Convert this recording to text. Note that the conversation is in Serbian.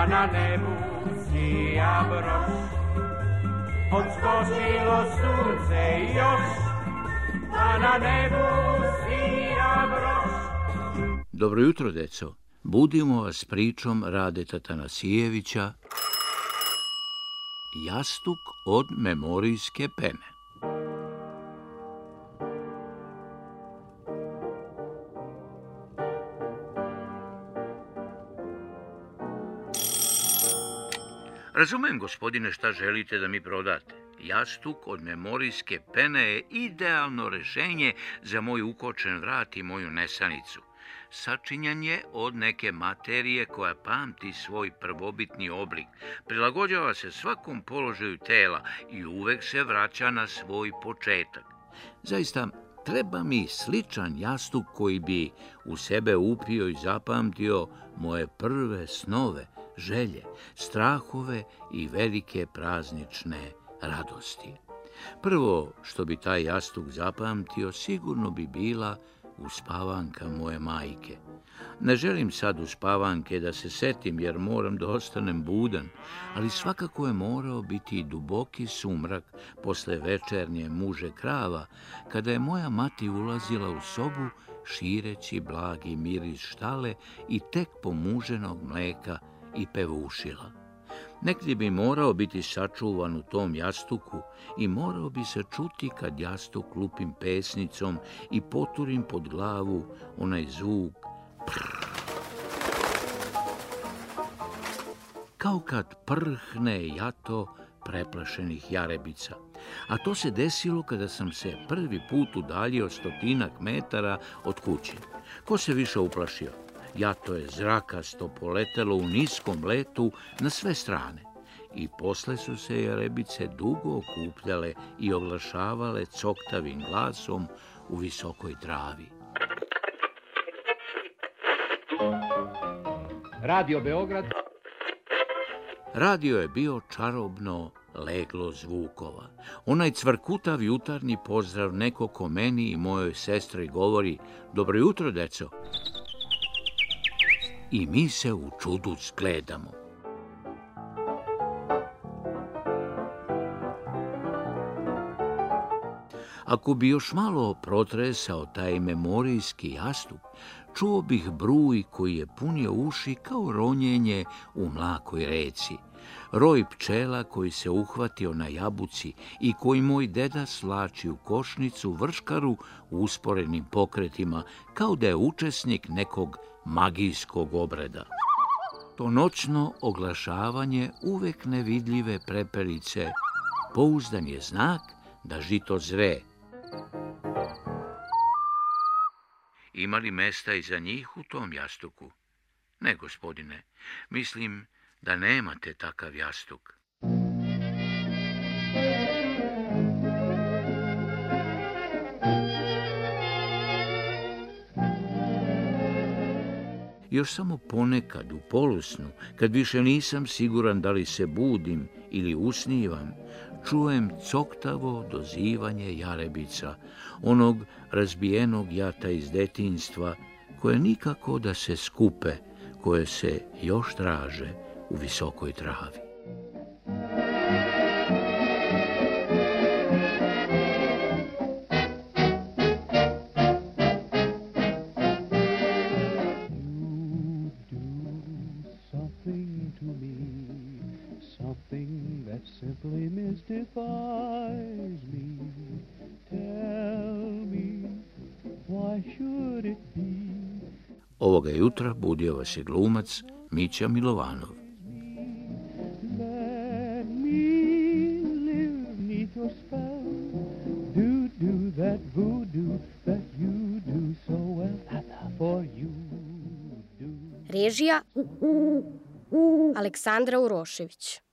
pa na nebu sija broš. Odskočilo sunce još, pa na nebu sija broš. Dobro jutro, deco. Budimo vas pričom Radeta Tanasijevića Jastuk od memorijske pene. Razumem, gospodine, šta želite da mi prodate. Jastuk od memorijske pene je idealno rešenje za moj ukočen vrat i moju nesanicu. Sačinjan je od neke materije koja pamti svoj prvobitni oblik, prilagođava se svakom položaju tela i uvek se vraća na svoj početak. Zaista, treba mi sličan jastuk koji bi u sebe upio i zapamtio moje prve snove, želje, strahove i velike praznične radosti. Prvo što bi taj jastuk zapamtio sigurno bi bila uspavanka moje majke. Ne želim sad uspavanke da se setim jer moram da ostanem budan, ali svakako je morao biti duboki sumrak posle večernje muže krava, kada je moja mati ulazila u sobu šireći blagi miris štale i tek pomuženog mleka i pevušila. Negdje bi morao biti sačuvan u tom jastuku i morao bi se čuti kad jastuk lupim pesnicom i poturim pod glavu onaj zvuk prrr. Kao kad prhne jato preplašenih jarebica. A to se desilo kada sam se prvi put udaljio 100 metara od kuće. Ko se više uplašio? Jato je zrakasto poletelo u niskom letu na sve strane. I posle su se jarebice dugo okupljale i oglašavale coktavim glasom u visokoj travi. Radio Beograd. Radio je bio čarobno leglo zvukova. Onaj cvrkutav jutarnji pozdrav neko ko meni i mojoj sestri govori: dobro jutro, deco. I mi se u čudu zgledamo. Ako bi još malo protresao taj memorijski jastuk, čuo bih bruj koji je punio uši kao ronjenje u mlakoj reci. Roj pčela koji se uhvatio na jabuci i koji moj deda slači u košnicu vrškaru u usporenim pokretima, kao da je učesnik nekog magijskog obreda. To noćno oglašavanje uvek nevidljive prepelice pouzdan je znak da žito zre. Ima li mesta i za njih u tom jastuku? Ne, gospodine, mislim da nemate takav jastuk. Još samo ponekad u polusnu, kad više nisam siguran da li se budim ili usnivam, čujem coktavo dozivanje jarebica, onog razbijenog jata iz detinjstva, koje nikako da se skupe, koje se još traže u visokoj travi. Ovoga jutra budio vas je glumac Mića Milovanov. Režija Aleksandra Urošević.